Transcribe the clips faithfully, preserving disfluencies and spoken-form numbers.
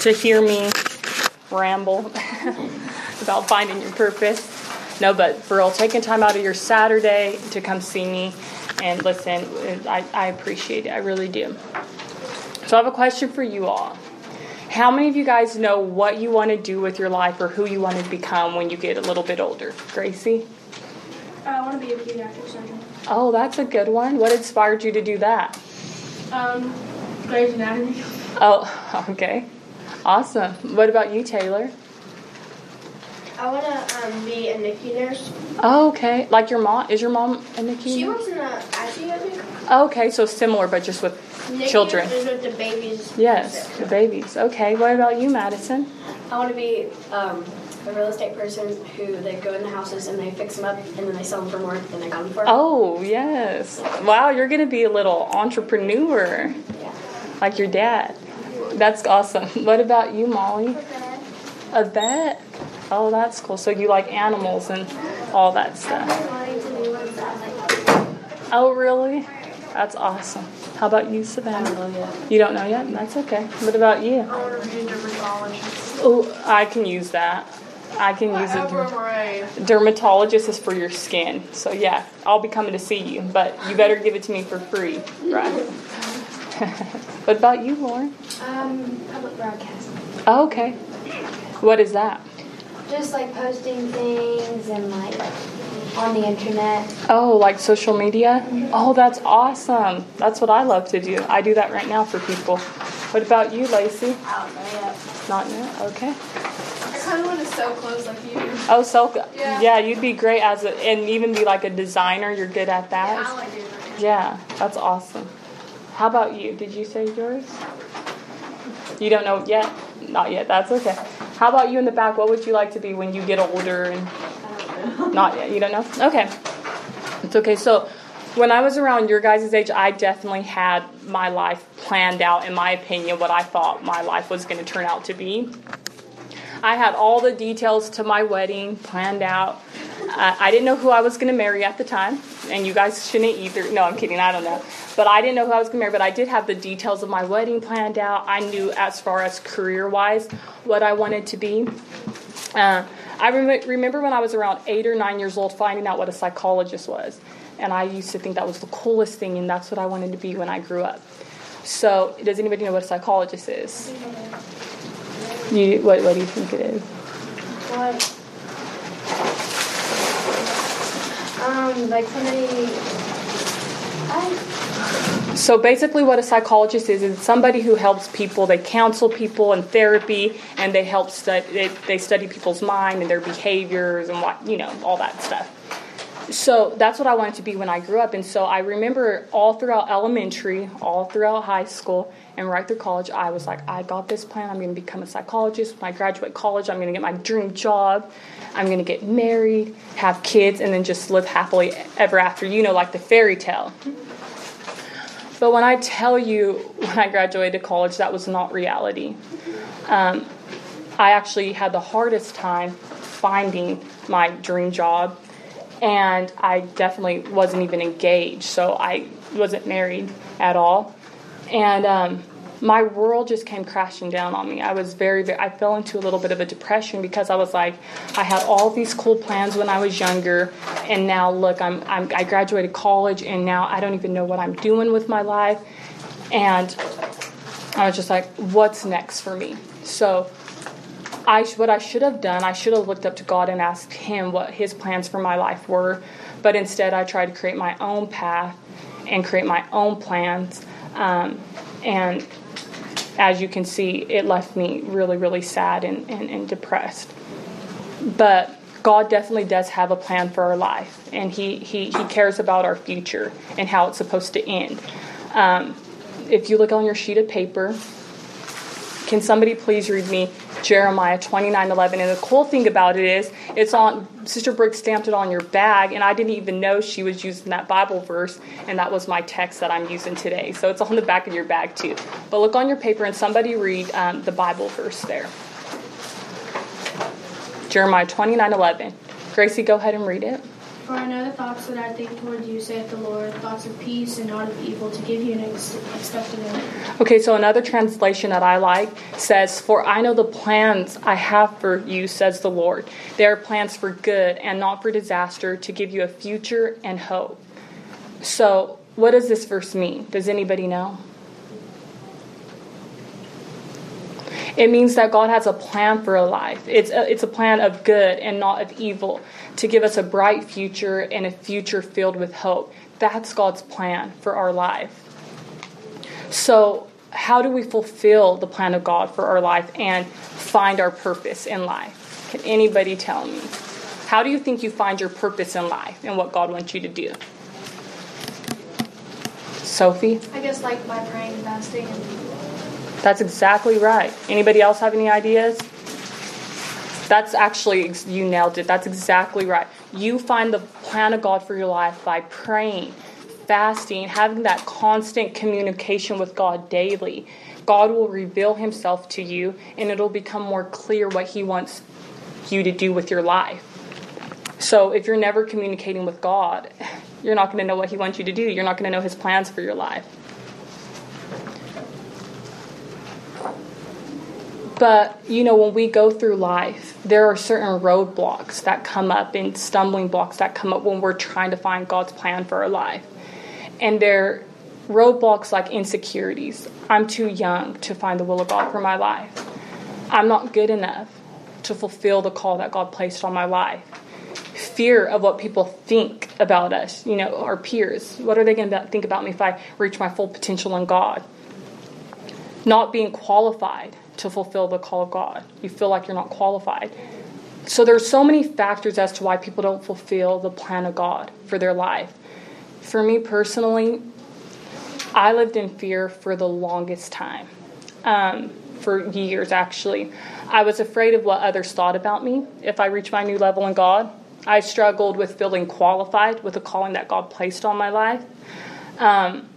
to hear me ramble about finding your purpose. No, but for real, taking time out of your Saturday to come see me and listen, I, I appreciate it. I really do. So I have a question for you all. How many of you guys know what you want to do with your life or who you want to become when you get a little bit older? Gracie? Uh, I want to be a pediatric surgeon. Oh, that's a good one. What inspired you to do that? Um, Grey's Anatomy. Oh, okay. Awesome. What about you, Taylor? I want to um, be a N I C U nurse. Oh, okay. Like your mom? Is your mom a N I C U? She works in a I C U, I think. Okay, so similar, but just with N I C U children. is with the babies. Yes, the babies. Okay, what about you, Madison? I want to be um, a real estate person who they go in the houses and they fix them up and then they sell them for more than they got them for. Oh, yes. Wow, you're going to be a little entrepreneur. Yeah. Like your dad. That's awesome. What about you, Molly? A vet. A vet? Oh, that's cool. So you like animals and all that stuff. I've been wanting to do one that, like, Oh, really? That's awesome. How about you, Savannah? I don't know yet. You don't know yet? That's okay. What about you? I want to be a dermatologist. Oh, I can use that. I can use it. Right. Dermatologist is for your skin. So, yeah, I'll be coming to see you. But you better give it to me for free. Right. What about you, Lauren? Um, public broadcasting. Oh, okay. What is that? Just like posting things and like on the internet. Oh, like social media? Oh, that's awesome. That's what I love to do. I do that right now for people. What about you, Lacey? I don't know yet. Not yet? Okay. I kind of want to sew clothes like you. Oh, so Yeah. yeah, you'd be great as a, and even be like a designer. You're good at Yeah, I that. like it. Yeah, that's awesome. How about you? Did you say yours? You don't know yet? Not yet. That's okay. How about you in the back? What would you like to be when you get older? And not yet. You don't know? Okay. It's okay. So when I was around your guys' age, I definitely had my life planned out, in my opinion, what I thought my life was going to turn out to be. I had all the details to my wedding planned out. Uh, I didn't know who I was going to marry at the time, and you guys shouldn't either. No, I'm kidding. I don't know. But I didn't know who I was going to marry, but I did have the details of my wedding planned out. I knew as far as career-wise what I wanted to be. Uh, I rem- remember when I was around eight or nine years old finding out what a psychologist was. And I used to think that was the coolest thing, and that's what I wanted to be when I grew up. So does anybody know what a psychologist is? You, what, what do you think it is? What? Um, like somebody. I. So basically what a psychologist is, is somebody who helps people. They counsel people in therapy, and they help study, they, they study people's mind and their behaviors and what, you know, all that stuff. So that's what I wanted to be when I grew up. And so I remember all throughout elementary, all throughout high school, and right through college, I was like, I got this plan. I'm going to become a psychologist. When I graduate college, I'm going to get my dream job. I'm going to get married, have kids, and then just live happily ever after, you know, like the fairy tale. But when I tell you, when I graduated college, that was not reality. Um, I actually had the hardest time finding my dream job. And I definitely wasn't even engaged, so I wasn't married at all. And um, my world just came crashing down on me. I was very, very, I fell into a little bit of a depression because I was like, I had all these cool plans when I was younger, and now look, I'm, I'm I graduated college, and now I don't even know what I'm doing with my life. And I was just like, what's next for me? So I, what I should have done, I should have looked up to God and asked Him what His plans for my life were. But instead, I tried to create my own path and create my own plans. Um, and as you can see, it left me really, really sad and, and, and depressed. But God definitely does have a plan for our life. And He, he, he cares about our future and how it's supposed to end. Um, if you look on your sheet of paper, can somebody please read me Jeremiah twenty-nine eleven? And the cool thing about it is, it's on, Sister Brooke stamped it on your bag, and I didn't even know she was using that Bible verse, and that was my text that I'm using today. So it's on the back of your bag too. But look on your paper and somebody read um, the Bible verse there. Jeremiah twenty-nine eleven. Gracie, go ahead and read it. For I know the thoughts that I think toward you, saith the Lord, thoughts of peace and not of evil, to give you an ex- expected end. Okay, so another translation that I like says, for I know the plans I have for you, says the Lord. They are plans for good and not for disaster, to give you a future and hope. So what does this verse mean? Does anybody know? It means that God has a plan for a life. It's a, it's a plan of good and not of evil, to give us a bright future and a future filled with hope. That's God's plan for our life. So how do we fulfill the plan of God for our life and find our purpose in life? Can anybody tell me? How do you think you find your purpose in life and what God wants you to do? Sophie? I guess like by praying and fasting. And That's exactly right. Anybody else have any ideas? That's actually, you nailed it. That's exactly right. You find the plan of God for your life by praying, fasting, having that constant communication with God daily. God will reveal himself to you, and it'll become more clear what he wants you to do with your life. So if you're never communicating with God, you're not going to know what he wants you to do. You're not going to know his plans for your life. But, you know, when we go through life, there are certain roadblocks that come up and stumbling blocks that come up when we're trying to find God's plan for our life. And they're roadblocks like insecurities. I'm too young to find the will of God for my life. I'm not good enough to fulfill the call that God placed on my life. Fear of what people think about us, you know, our peers. What are they going to think about me if I reach my full potential in God? Not being qualified to fulfill the call of God. You feel like you're not qualified. So there's so many factors as to why people don't fulfill the plan of God for their life. For me personally, I lived in fear for the longest time. Um, for years, actually. I was afraid of what others thought about me if I reached my new level in God. I struggled with feeling qualified with the calling that God placed on my life. Um,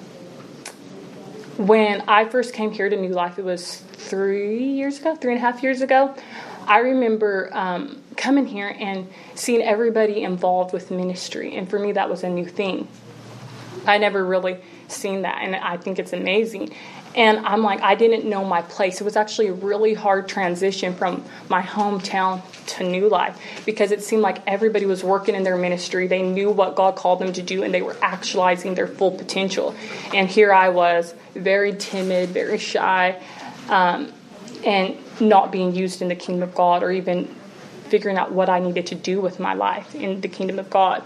when I first came here to New Life, it was three years ago, three and a half years ago. I remember um, coming here and seeing everybody involved with ministry. And for me, that was a new thing. I never really seen that, and I think it's amazing. And I'm like, I didn't know my place. It was actually a really hard transition from my hometown to New Life because it seemed like everybody was working in their ministry. They knew what God called them to do, and they were actualizing their full potential. And here I was, very timid, very shy, um, and not being used in the kingdom of God or even figuring out what I needed to do with my life in the kingdom of God.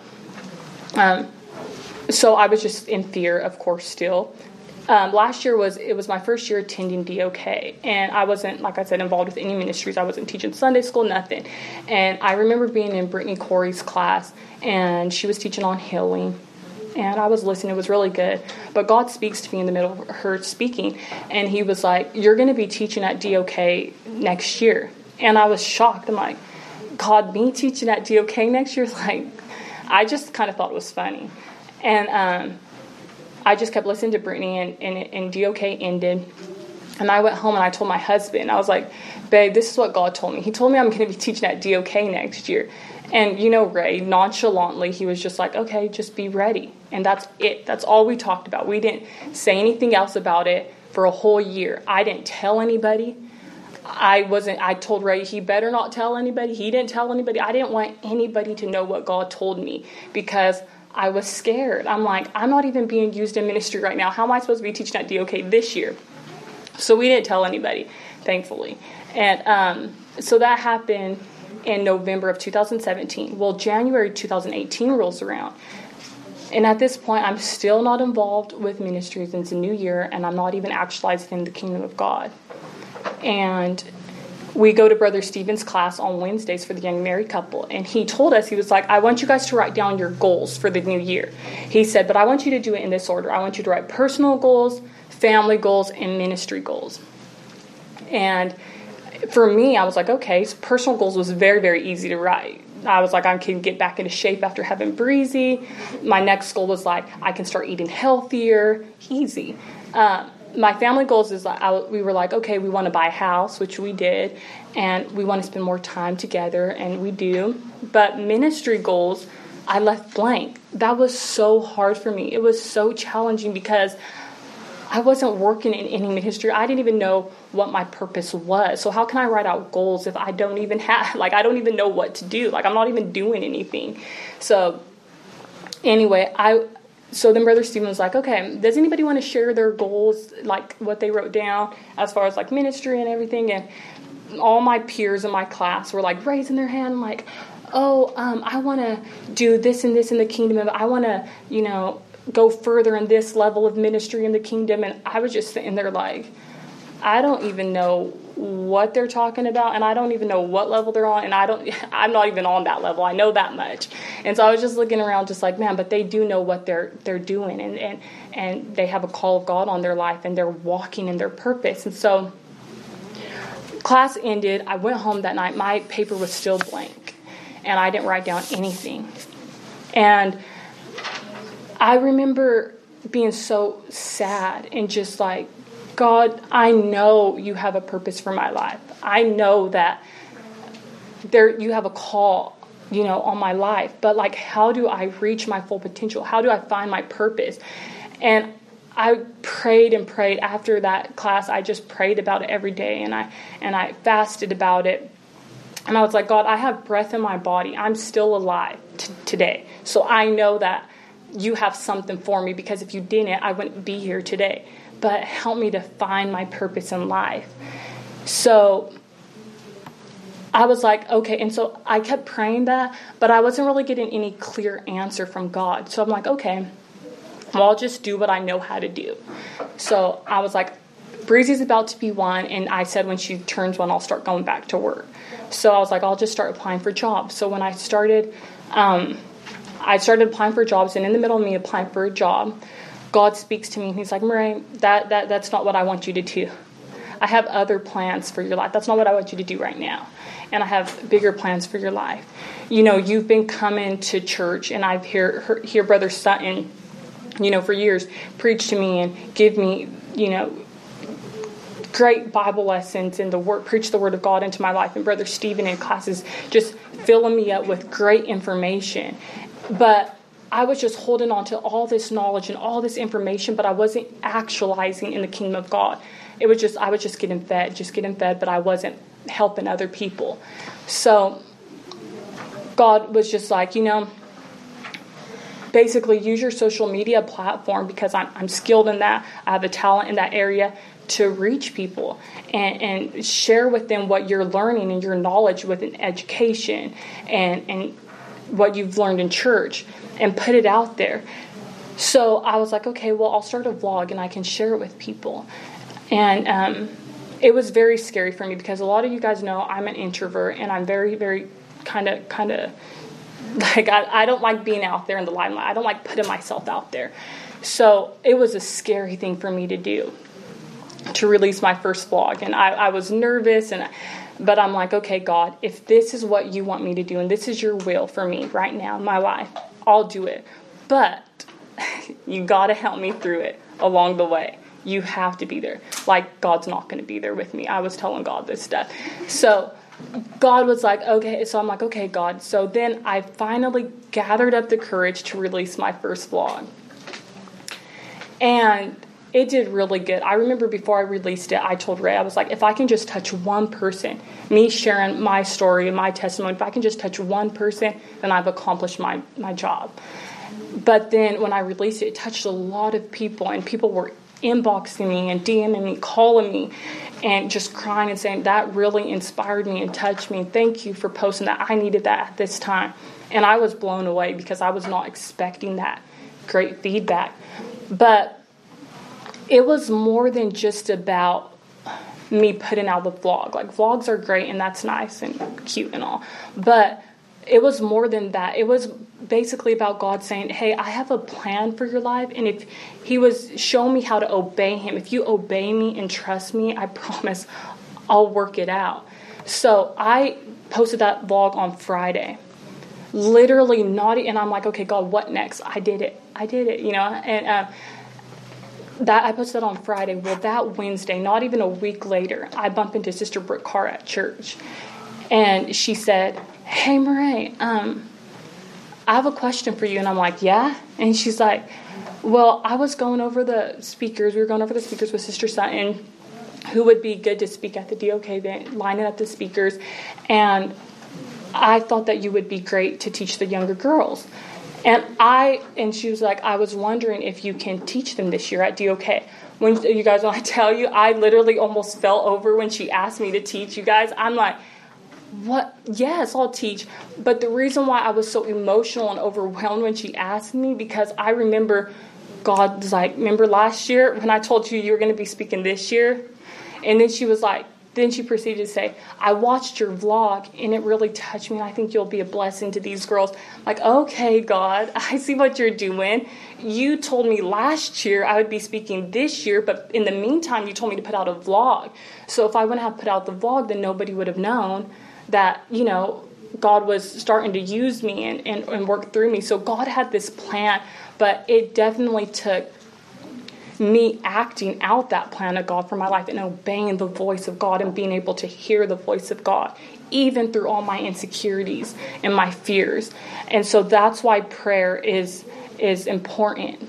Um, so I was just in fear, of course, still. Um, last year was, it was my first year attending D O K, and I wasn't, like I said, involved with any ministries. I wasn't teaching Sunday school, nothing. And I remember being in Brittany Corey's class, and she was teaching on healing, and I was listening. It was really good. But God speaks to me in the middle of her speaking, and he was like, you're going to be teaching at D O K next year. And I was shocked. I'm like, God, me teaching at D O K next year? Like, I just kind of thought it was funny. And, um, I just kept listening to Brittany, and, and, and D O K ended. And I went home and I told my husband, I was like, babe, this is what God told me. He told me I'm going to be teaching at D O K next year. And, you know, Ray, nonchalantly, he was just like, okay, just be ready. And that's it. That's all we talked about. We didn't say anything else about it for a whole year. I didn't tell anybody. I wasn't, I told Ray he better not tell anybody. He didn't tell anybody. I didn't want anybody to know what God told me because I was scared. I'm like, I'm not even being used in ministry right now. How am I supposed to be teaching at D O K this year? So we didn't tell anybody, thankfully. And um, so that happened in November of two thousand seventeen. Well, January two thousand eighteen rolls around. And at this point, I'm still not involved with ministries. It's a new year, and I'm not even actualizing in the kingdom of God. And we go to Brother Stephen's class on Wednesdays for the young married couple. And he told us, he was like, I want you guys to write down your goals for the new year. He said, but I want you to do it in this order. I want you to write personal goals, family goals, and ministry goals. And for me, I was like, okay, so personal goals was very, very easy to write. I was like, I can get back into shape after having Breezy. My next goal was like, I can start eating healthier. Easy. Um, My family goals is like, I, we were like, okay, we want to buy a house, which we did, and we want to spend more time together, and we do. But ministry goals I left blank. That was so hard for me. It was so challenging because I wasn't working in any ministry. I didn't even know what my purpose was. So how can I write out goals if I don't even have, like, I don't even know what to do? Like, I'm not even doing anything. So anyway, I, so then Brother Stephen was like, okay, does anybody want to share their goals, like what they wrote down as far as like ministry and everything? And all my peers in my class were like raising their hand, like, oh, um, I want to do this and this in the kingdom of, I want to, you know, go further in this level of ministry in the kingdom. And I was just sitting there like, I don't even know what they're talking about, and I don't even know what level they're on, and I don't, I'm not even on that level. I know that much. And so I was just looking around just like, man, but they do know what they're they're doing, and, and, and they have a call of God on their life, and they're walking in their purpose. And so class ended. I went home that night. My paper was still blank, and I didn't write down anything. And I remember being so sad and just like, God, I know you have a purpose for my life. I know that there you have a call, you know, on my life. But like, how do I reach my full potential? How do I find my purpose? And I prayed and prayed after that class. I just prayed about it every day, and I and I fasted about it. And I was like, God, I have breath in my body. I'm still alive t- today. So I know that you have something for me, because if you didn't, I wouldn't be here today. But help me to find my purpose in life. So I was like, okay. And so I kept praying that, but I wasn't really getting any clear answer from God. So I'm like, okay, well, I'll just do what I know how to do. So I was like, Breezy's about to be one. And I said, when she turns one, I'll start going back to work. So I was like, I'll just start applying for jobs. So when I started, um, I started applying for jobs, and in the middle of me applying for a job, God speaks to me, and he's like, Murray, that, that that's not what I want you to do. I have other plans for your life. That's not what I want you to do right now. And I have bigger plans for your life. You know, you've been coming to church, and I've hear, hear, hear Brother Sutton, you know, for years, preach to me and give me, you know, great Bible lessons and the word, preach the word of God into my life. And Brother Stephen in classes just filling me up with great information. But I was just holding on to all this knowledge and all this information, but I wasn't actualizing in the kingdom of God. It was just, I was just getting fed, just getting fed, but I wasn't helping other people. So God was just like, you know, basically use your social media platform, because I'm, I'm skilled in that. I have a talent in that area to reach people and, and share with them what you're learning and your knowledge within education and, and what you've learned in church, and put it out there. So I was like, okay, well, I'll start a vlog and I can share it with people. And um, it was very scary for me, because a lot of you guys know I'm an introvert, and I'm very, very kind of, kind of like, I, I don't like being out there in the limelight. I don't like putting myself out there. So it was a scary thing for me to do, to release my first vlog. And I, I was nervous, and but I'm like, okay, God, if this is what you want me to do, and this is your will for me right now in my life, I'll do it. But you got to help me through it along the way. You have to be there. Like, God's not going to be there with me. I was telling God this stuff. So God was like, okay. So I'm like, okay, God. So then I finally gathered up the courage to release my first vlog. And it did really good. I remember before I released it, I told Ray, I was like, if I can just touch one person, me sharing my story and my testimony, if I can just touch one person, then I've accomplished my, my job. But then when I released it, it touched a lot of people, and people were inboxing me and DMing me, calling me, and just crying and saying, that really inspired me and touched me. Thank you for posting that. I needed that at this time. And I was blown away, because I was not expecting that great feedback. But it was more than just about me putting out the vlog. Like, vlogs are great, and that's nice and cute and all. But it was more than that. It was basically about God saying, hey, I have a plan for your life. And if he was showing me how to obey him, if you obey me and trust me, I promise I'll work it out. So I posted that vlog on Friday. Literally not, and I'm like, okay, God, what next? I did it. I did it, you know. And uh, that I posted that on Friday. Well, that Wednesday, not even a week later, I bumped into Sister Brooke Carr at church. And she said, hey, Murray, um, I have a question for you. And I'm like, yeah? And she's like, well, I was going over the speakers. We were going over the speakers with Sister Sutton, who would be good to speak at the D O K event, lining up the speakers. And I thought that you would be great to teach the younger girls. And I, and she was like, I was wondering if you can teach them this year at D O K. When you guys, when I tell you, I literally almost fell over when she asked me to teach you guys. I'm like, what? Yes, I'll teach. But the reason why I was so emotional and overwhelmed when she asked me, because I remember God was like, remember last year when I told you you were going to be speaking this year? And then she was like, then she proceeded to say, I watched your vlog and it really touched me and I think you'll be a blessing to these girls. I'm like, okay, God, I see what you're doing. You told me last year I would be speaking this year, but in the meantime, you told me to put out a vlog. So if I wouldn't have put out the vlog, then nobody would have known that, you know, God was starting to use me and, and, and work through me. So God had this plan, but it definitely took me acting out that plan of God for my life and obeying the voice of God and being able to hear the voice of God, even through all my insecurities and my fears. And so that's why prayer is is important.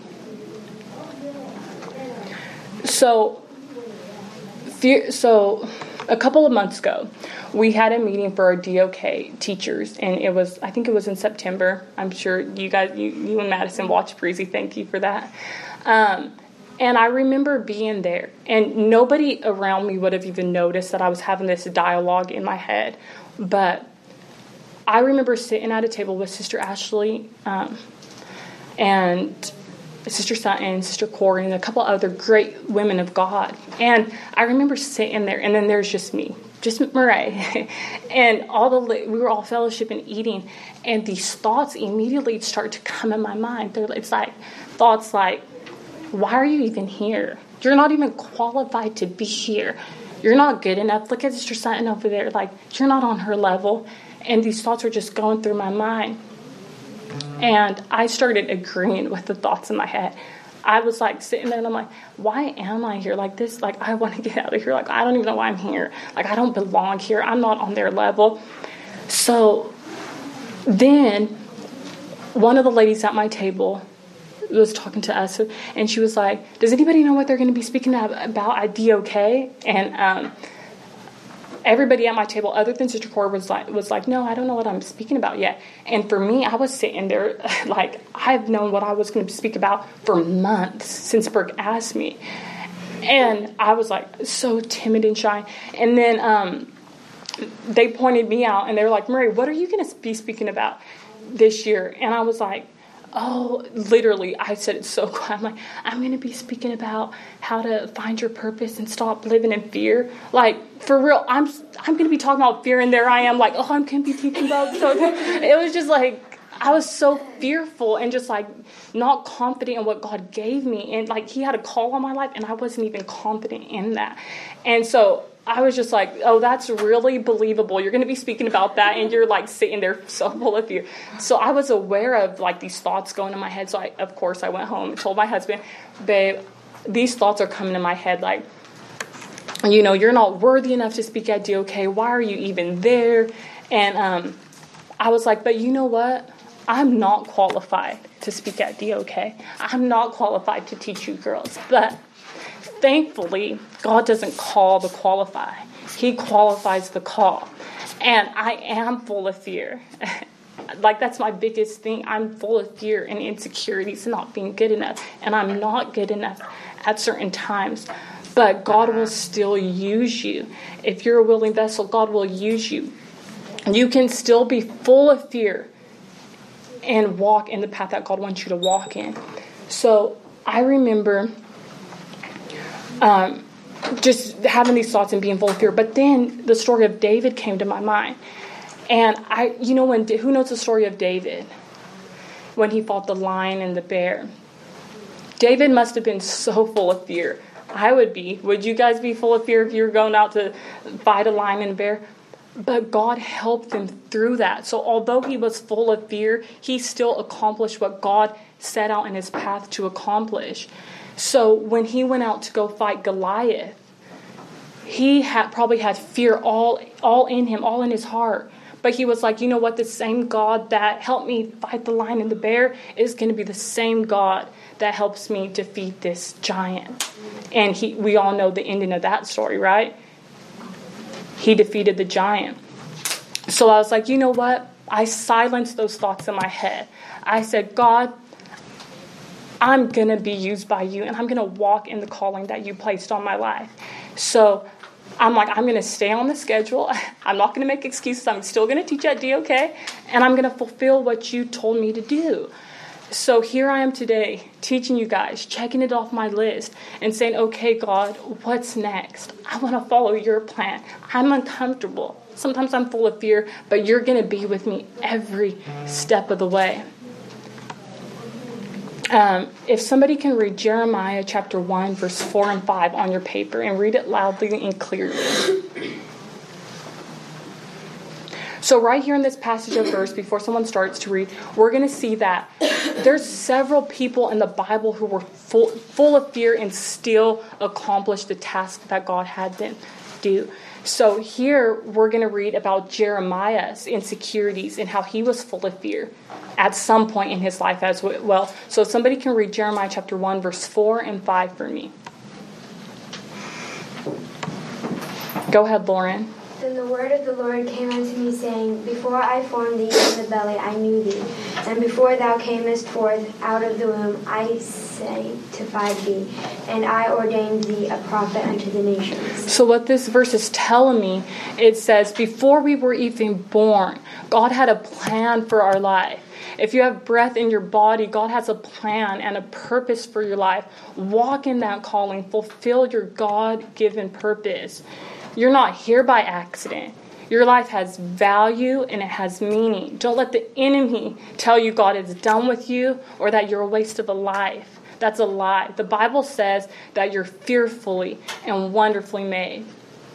So, fear, so a couple of months ago, we had a meeting for our D O K teachers, and it was, I think it was in September. I'm sure you guys, you, you and Madison watched Breezy. Thank you for that. Um, And I remember being there, and nobody around me would have even noticed that I was having this dialogue in my head. But I remember sitting at a table with Sister Ashley um, and Sister Sutton, Sister Corey, and a couple other great women of God. And I remember sitting there, and then there's just me, just Murray. And all the we were all fellowship and eating, and these thoughts immediately start to come in my mind. They're, it's like thoughts like, why are you even here? You're not even qualified to be here. You're not good enough. Look at Sister Sutton over there. Like, you're not on her level. And these thoughts were just going through my mind. And I started agreeing with the thoughts in my head. I was like sitting there and I'm like, why am I here? Like this, like I want to get out of here. Like, I don't even know why I'm here. Like, I don't belong here. I'm not on their level. So then one of the ladies at my table was talking to us, and she was like, does anybody know what they're going to be speaking about at D O K? And um, everybody at my table, other than Sister Cora, was like, was like, no, I don't know what I'm speaking about yet. And for me, I was sitting there, like, I've known what I was going to speak about for months since Brooke asked me. And I was, like, so timid and shy. And then um, they pointed me out, and they were like, Marie, what are you going to be speaking about this year? And I was like, oh, literally, I said it so quiet. I'm like, I'm going to be speaking about how to find your purpose and stop living in fear. Like, for real, I'm I'm going to be talking about fear, and there I am, like, oh, I'm going to be teaching about so. It was just like, I was so fearful and just, like, not confident in what God gave me. And, like, he had a call on my life, and I wasn't even confident in that. And so I was just like, oh, that's really believable. You're going to be speaking about that, and you're, like, sitting there so full of fear. So I was aware of, like, these thoughts going in my head. So, I, of course, I went home and told my husband, babe, these thoughts are coming in my head, like, you know, you're not worthy enough to speak at D O K. Why are you even there? And um, I was like, but you know what? I'm not qualified to speak at D O K. I'm not qualified to teach you girls. But thankfully, God doesn't call the qualify. He qualifies the call. And I am full of fear. Like, that's my biggest thing. I'm full of fear and insecurities and not being good enough. And I'm not good enough at certain times. But God will still use you. If you're a willing vessel, God will use you. You can still be full of fear and walk in the path that God wants you to walk in. So I remember um, just having these thoughts and being full of fear. But then the story of David came to my mind. And I, you know, when who knows the story of David? When he fought the lion and the bear. David must have been so full of fear. I would be. Would you guys be full of fear if you were going out to fight a lion and a bear? But God helped him through that. So although he was full of fear, he still accomplished what God set out in his path to accomplish. So when he went out to go fight Goliath, he had probably had fear all, all in him, all in his heart. But he was like, you know what? The same God that helped me fight the lion and the bear is going to be the same God that helps me defeat this giant. And he, we all know the ending of that story, right? He defeated the giant. So I was like, you know what? I silenced those thoughts in my head. I said, God, I'm going to be used by you, and I'm going to walk in the calling that you placed on my life. So I'm like, I'm going to stay on the schedule. I'm not going to make excuses. I'm still going to teach at D O K, and I'm going to fulfill what you told me to do. So here I am today, teaching you guys, checking it off my list, and saying, okay, God, what's next? I want to follow your plan. I'm uncomfortable. Sometimes I'm full of fear, but you're going to be with me every step of the way. Um, if somebody can read Jeremiah chapter one, verse four and five on your paper and read it loudly and clearly. So right here in this passage of verse, before someone starts to read, we're going to see that there's several people in the Bible who were full, full of fear and still accomplished the task that God had them do. So here we're going to read about Jeremiah's insecurities and how he was full of fear at some point in his life as well. So if somebody can read Jeremiah chapter one, verse four and five for me. Go ahead, Lauren. Then the word of the Lord came unto me, saying, Before I formed thee in the belly, I knew thee. And before thou camest forth out of the womb, I sanctified thee, and I ordained thee a prophet unto the nations. So what this verse is telling me, it says, before we were even born, God had a plan for our life. If you have breath in your body, God has a plan and a purpose for your life. Walk in that calling. Fulfill your God-given purpose. You're not here by accident. Your life has value and it has meaning. Don't let the enemy tell you God is done with you or that you're a waste of a life. That's a lie. The Bible says that you're fearfully and wonderfully made.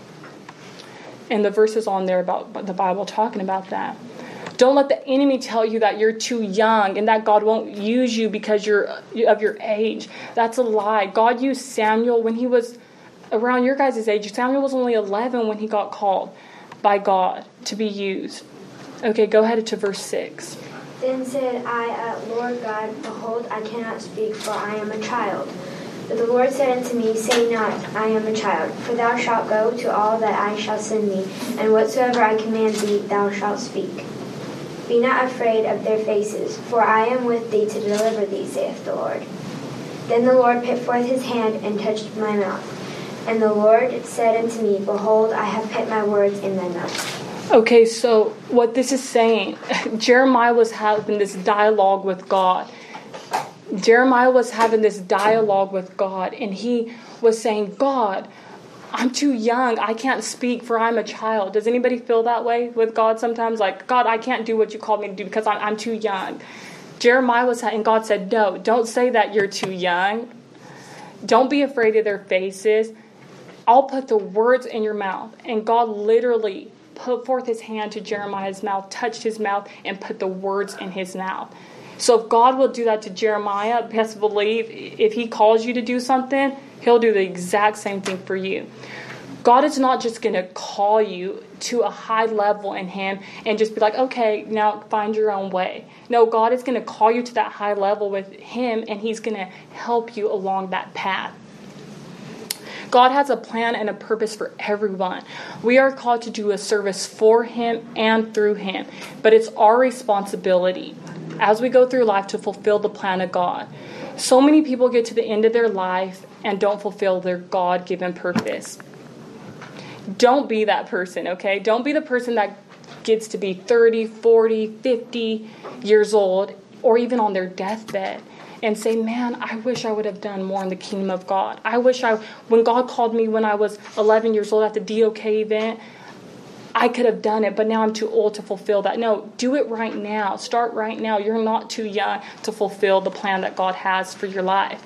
And the verses on there about the Bible talking about that. Don't let the enemy tell you that you're too young and that God won't use you because you're of your age. That's a lie. God used Samuel when he was around your guys' age. Samuel was only eleven when he got called by God to be used. Okay, go ahead to verse six. Then said I, uh, Lord God, behold, I cannot speak, for I am a child. But the Lord said unto me, Say not, I am a child, for thou shalt go to all that I shall send thee, and whatsoever I command thee, thou shalt speak. Be not afraid of their faces, for I am with thee to deliver thee, saith the Lord. Then the Lord put forth his hand and touched my mouth. And the Lord said unto me, Behold, I have put my words in thy mouth. Okay, so what this is saying, Jeremiah was having this dialogue with God. Jeremiah was having this dialogue with God, and he was saying, God, I'm too young. I can't speak, for I'm a child. Does anybody feel that way with God sometimes? Like, God, I can't do what you called me to do because I'm, I'm too young. Jeremiah was, and God said, no, don't say that you're too young. Don't be afraid of their faces. I'll put the words in your mouth. And God literally put forth his hand to Jeremiah's mouth, touched his mouth, and put the words in his mouth. So if God will do that to Jeremiah, best believe if he calls you to do something, he'll do the exact same thing for you. God is not just going to call you to a high level in him and just be like, okay, now find your own way. No, God is going to call you to that high level with him, and he's going to help you along that path. God has a plan and a purpose for everyone. We are called to do a service for him and through him, but it's our responsibility as we go through life to fulfill the plan of God. So many people get to the end of their life and don't fulfill their God-given purpose. Don't be that person, okay? Don't be the person that gets to be thirty, forty, fifty years old, or even on their deathbed, and say, man, I wish I would have done more in the kingdom of God. I wish I, when God called me when I was eleven years old at the D O K event, I could have done it, but now I'm too old to fulfill that. No, do it right now. Start right now. You're not too young to fulfill the plan that God has for your life.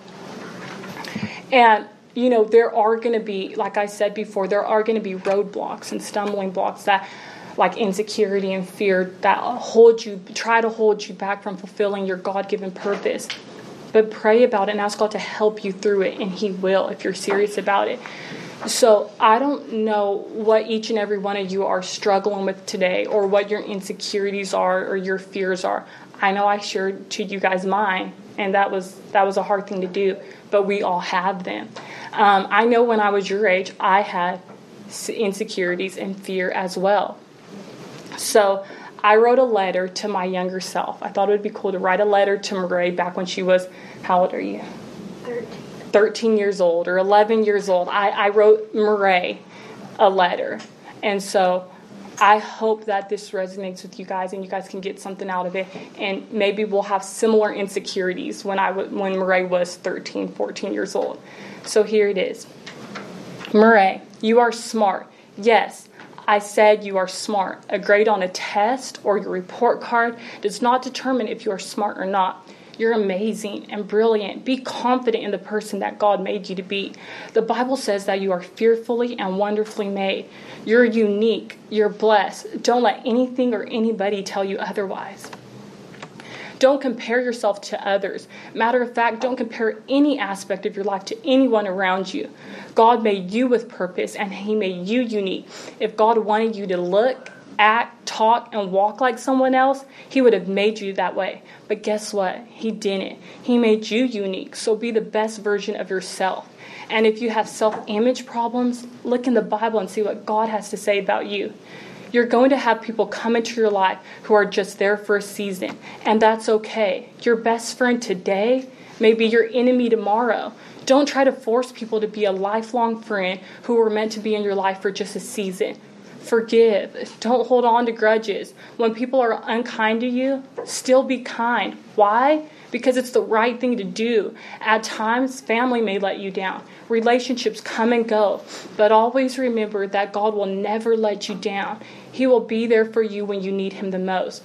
And, you know, there are going to be, like I said before, there are going to be roadblocks and stumbling blocks that, like insecurity and fear, that hold you, try to hold you back from fulfilling your God-given purpose. But pray about it and ask God to help you through it, and He will if you're serious about it. So I don't know what each and every one of you are struggling with today, or what your insecurities are or your fears are. I know I shared to you guys mine, and that was that was a hard thing to do, but we all have them. Um, I know when I was your age, I had insecurities and fear as well. So I wrote a letter to my younger self. I thought it would be cool to write a letter to Murray back when she was, how old are you? thirteen. thirteen years old or eleven years old. I, I wrote Murray a letter. And so I hope that this resonates with you guys and you guys can get something out of it. And maybe we'll have similar insecurities when I w- when Murray was thirteen, fourteen years old. So here it is. Murray, you are smart. Yes, I said you are smart. A grade on a test or your report card does not determine if you are smart or not. You're amazing and brilliant. Be confident in the person that God made you to be. The Bible says that you are fearfully and wonderfully made. You're unique. You're blessed. Don't let anything or anybody tell you otherwise. Don't compare yourself to others. Matter of fact, don't compare any aspect of your life to anyone around you. God made you with purpose, and He made you unique. If God wanted you to look, act, talk, and walk like someone else, He would have made you that way. But guess what? He didn't. He made you unique. So be the best version of yourself. And if you have self-image problems, look in the Bible and see what God has to say about you. You're going to have people come into your life who are just there for a season, and that's okay. Your best friend today may be your enemy tomorrow. Don't try to force people to be a lifelong friend who were meant to be in your life for just a season. Forgive. Don't hold on to grudges. When people are unkind to you, still be kind. Why? Because it's the right thing to do. At times, family may let you down. Relationships come and go. But always remember that God will never let you down. He will be there for you when you need Him the most.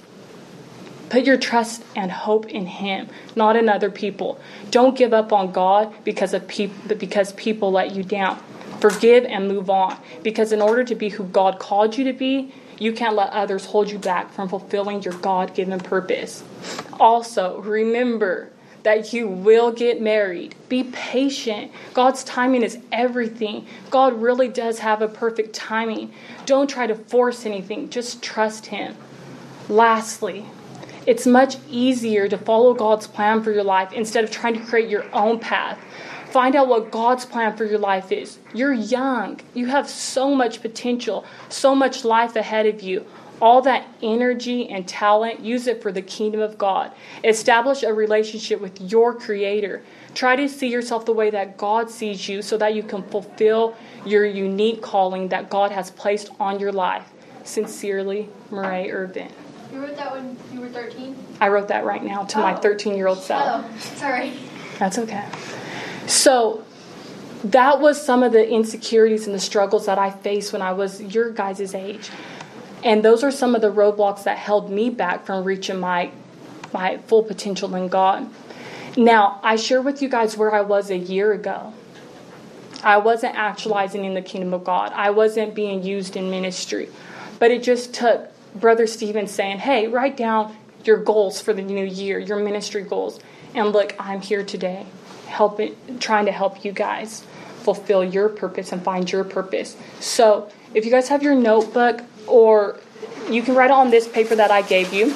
Put your trust and hope in Him, not in other people. Don't give up on God because of people, because people let you down. Forgive and move on. Because in order to be who God called you to be, you can't let others hold you back from fulfilling your God-given purpose. Also, remember that you will get married. Be patient. God's timing is everything. God really does have a perfect timing. Don't try to force anything. Just trust Him. Lastly, it's much easier to follow God's plan for your life instead of trying to create your own path. Find out what God's plan for your life is. You're young. You have so much potential, so much life ahead of you. All that energy and talent, use it for the kingdom of God. Establish a relationship with your Creator. Try to see yourself the way that God sees you so that you can fulfill your unique calling that God has placed on your life. Sincerely, Murray Irvin. You wrote that when you were thirteen? I wrote that right now to oh. my thirteen-year-old self. Oh, sorry. That's okay. So that was some of the insecurities and the struggles that I faced when I was your guys' age. And those are some of the roadblocks that held me back from reaching my my full potential in God. Now, I share with you guys where I was a year ago. I wasn't actualizing in the kingdom of God. I wasn't being used in ministry. But it just took Brother Stephen saying, hey, write down your goals for the new year, your ministry goals. And look, I'm here today, helping, trying to help you guys fulfill your purpose and find your purpose. So if you guys have your notebook, or you can write it on this paper that I gave you.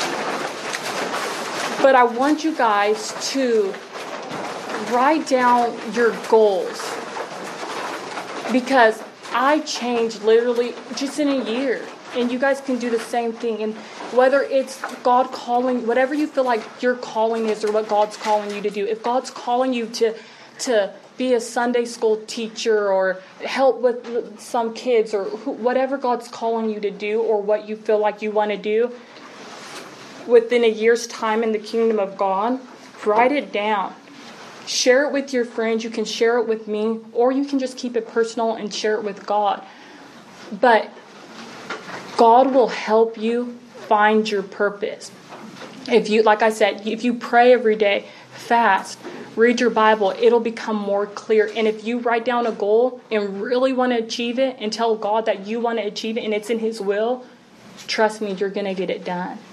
But I want you guys to write down your goals. Because I changed literally just in a year. And you guys can do the same thing. And whether it's God calling, whatever you feel like your calling is or what God's calling you to do. If God's calling you to to be a Sunday school teacher or help with some kids or whatever God's calling you to do or what you feel like you want to do within a year's time in the kingdom of God, write it down. Share it with your friends. You can share it with me, or you can just keep it personal and share it with God. But God will help you find your purpose. If you, like I said, if you pray every day, fast, read your Bible, it'll become more clear. And if you write down a goal and really want to achieve it and tell God that you want to achieve it and it's in His will, trust me, you're going to get it done.